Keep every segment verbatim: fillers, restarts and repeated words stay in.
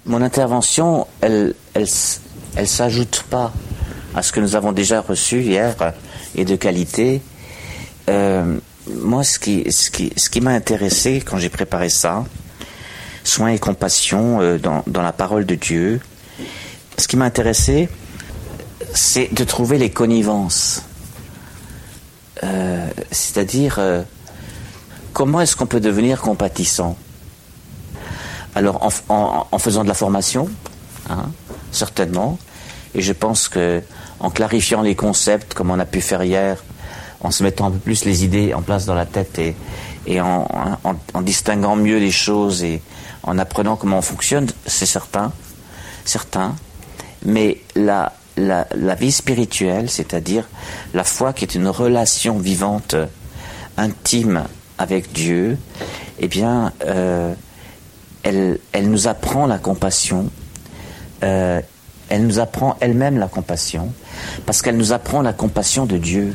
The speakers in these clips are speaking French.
Mon intervention, elle, elle, elle s'ajoute pas à ce que nous avons déjà reçu hier et de qualité. Euh, moi, ce qui, ce qui, ce qui m'a intéressé quand j'ai préparé ça, soin et compassion euh, dans, dans la parole de Dieu, ce qui m'a intéressé, c'est de trouver les connivences. Euh, c'est-à-dire, euh, comment est-ce qu'on peut devenir compatissant? Alors, en, en, en faisant de la formation, hein, certainement, et je pense que en clarifiant les concepts, comme on a pu faire hier, en se mettant un peu plus les idées en place dans la tête et, et en, en, en distinguant mieux les choses et en apprenant comment on fonctionne, c'est certain, certain. Mais la, la, la vie spirituelle, c'est-à-dire la foi qui est une relation vivante, intime avec Dieu, eh bien, euh, elle, elle nous apprend la compassion. Euh, elle nous apprend elle-même la compassion, parce qu'elle nous apprend la compassion de Dieu.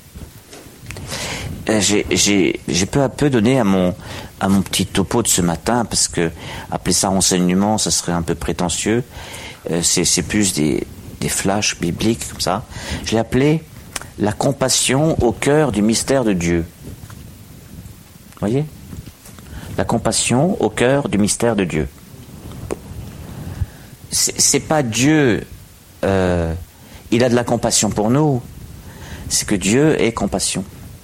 J'ai, j'ai, j'ai peu à peu donné à mon, à mon petit topo de ce matin, parce que appeler ça enseignement, ça serait un peu prétentieux. Euh, c'est, c'est plus des, des flashs bibliques comme ça. Je l'ai appelé la compassion au cœur du mystère de Dieu. Vous voyez ? La compassion au cœur du mystère de Dieu. C'est, c'est pas Dieu, euh, il a de la compassion pour nous, c'est que Dieu est compassion.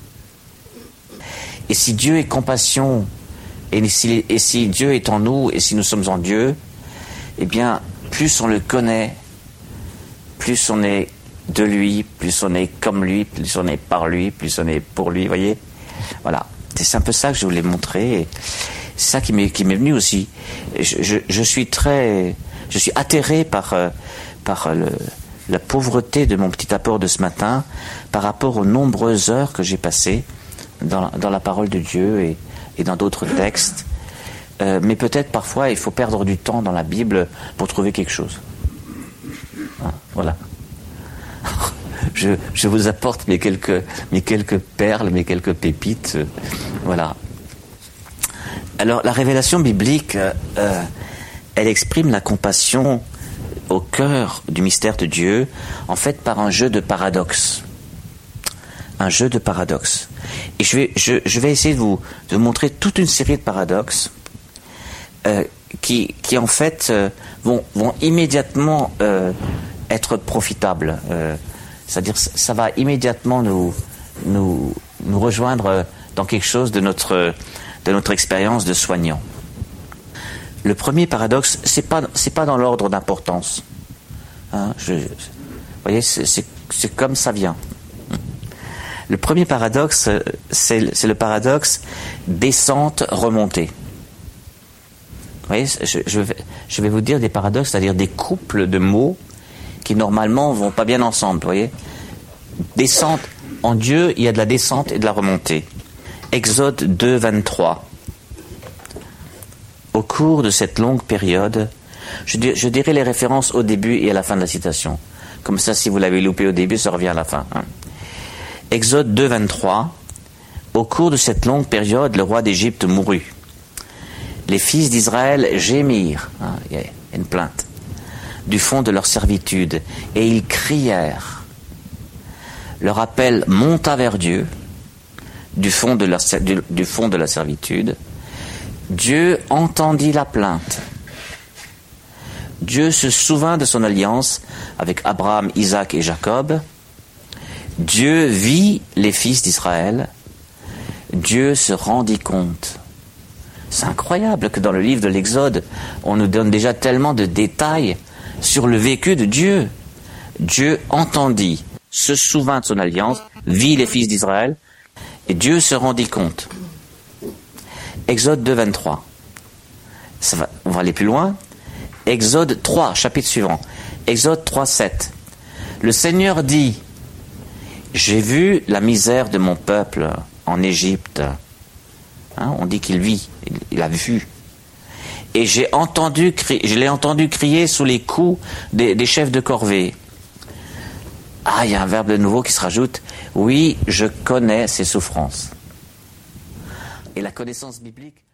Et si Dieu est compassion, et si, et si Dieu est en nous, et si nous sommes en Dieu, eh bien, plus on le connaît, plus on est de lui, plus on est comme lui, plus on est par lui, plus on est pour lui, vous voyez ? Voilà, c'est un peu ça que je voulais montrer, et c'est ça qui m'est, qui m'est venu aussi. Je, je, je suis très... Je suis atterré par, euh, par le, la pauvreté de mon petit apport de ce matin par rapport aux nombreuses heures que j'ai passées dans, dans la parole de Dieu et, et dans d'autres textes. Euh, mais peut-être parfois il faut perdre du temps dans la Bible pour trouver quelque chose. Hein, voilà. je, je vous apporte mes quelques, mes quelques perles, mes quelques pépites. Euh, voilà. Alors la révélation biblique... Euh, euh, elle exprime la compassion au cœur du mystère de Dieu, en fait par un jeu de paradoxes. Un jeu de paradoxes. Et je vais, je, je vais essayer de vous, de vous montrer toute une série de paradoxes euh, qui, qui en fait euh, vont, vont immédiatement euh, être profitables. Euh, c'est-à-dire ça va immédiatement nous, nous, nous rejoindre dans quelque chose de notre, de notre expérience de soignant. Le premier paradoxe, c'est pas, c'est pas dans l'ordre d'importance. Hein, je, vous voyez, c'est, c'est, c'est comme ça vient. Le premier paradoxe, c'est, c'est le paradoxe descente-remontée. Vous voyez, je, je, vais, je vais vous dire des paradoxes, c'est-à-dire des couples de mots qui normalement vont pas bien ensemble. Vous voyez, descente en Dieu, il y a de la descente et de la remontée. Exode deux, vingt-trois. Au cours de cette longue période, je, dir, je dirai les références au début et à la fin de la citation. Comme ça, si vous l'avez loupé au début, ça revient à la fin. Hein. Exode deux, vingt-trois. Au cours de cette longue période, le roi d'Égypte mourut. Les fils d'Israël gémirent, hein, il y a une plainte, du fond de leur servitude, et ils crièrent. Leur appel monta vers Dieu, du fond de, leur, du, du fond de la servitude. Dieu entendit la plainte. Dieu se souvint de son alliance avec Abraham, Isaac et Jacob. Dieu vit les fils d'Israël. Dieu se rendit compte. C'est incroyable que dans le livre de l'Exode, on nous donne déjà tellement de détails sur le vécu de Dieu. Dieu entendit, se souvint de son alliance, vit les fils d'Israël, et Dieu se rendit compte. Exode deux, vingt-trois. Ça va, on va aller plus loin. Exode trois, chapitre suivant. Exode trois, sept. Le Seigneur dit, j'ai vu la misère de mon peuple en Égypte. Hein, on dit qu'il vit, il, il a vu. Et j'ai entendu crier, je l'ai entendu crier sous les coups des, des chefs de corvée. Ah, il y a un verbe de nouveau qui se rajoute. Oui, je connais ses souffrances. Et la connaissance biblique